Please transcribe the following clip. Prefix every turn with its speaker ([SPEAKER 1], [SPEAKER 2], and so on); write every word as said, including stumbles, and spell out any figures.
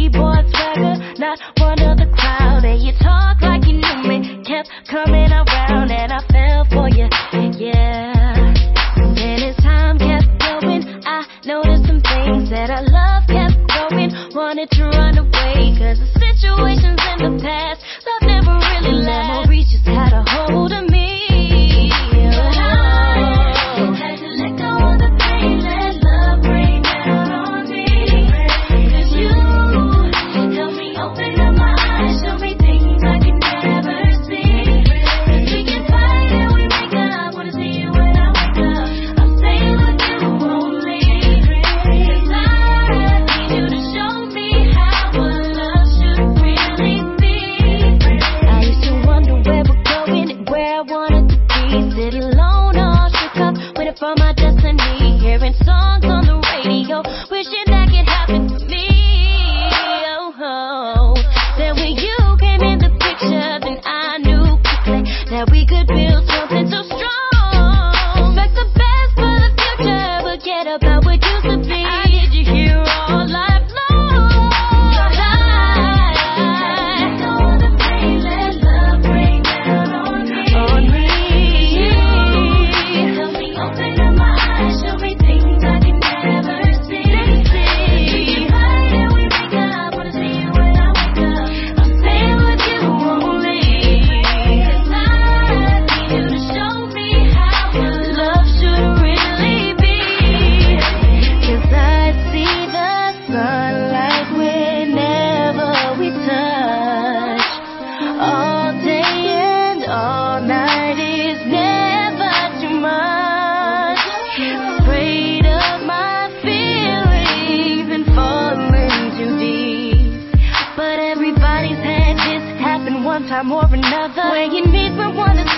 [SPEAKER 1] pretty boy swagger, not one of the crowd. And you talk like you knew me, kept coming around, and I fell for you, yeah. And then as time kept going, I noticed some things that our love kept going. Wanted to run away, cause the situations in the past, love never really lasts. Memories just had a hold of me. For my destiny, hearing songs on the radio, wishing that could happen to me. Oh, oh. Then when you came in the picture, then I knew quickly that we could build something so strong. Expect the best for the future, forget about what used to be. I need you here all life long. One time or another, when you need someone to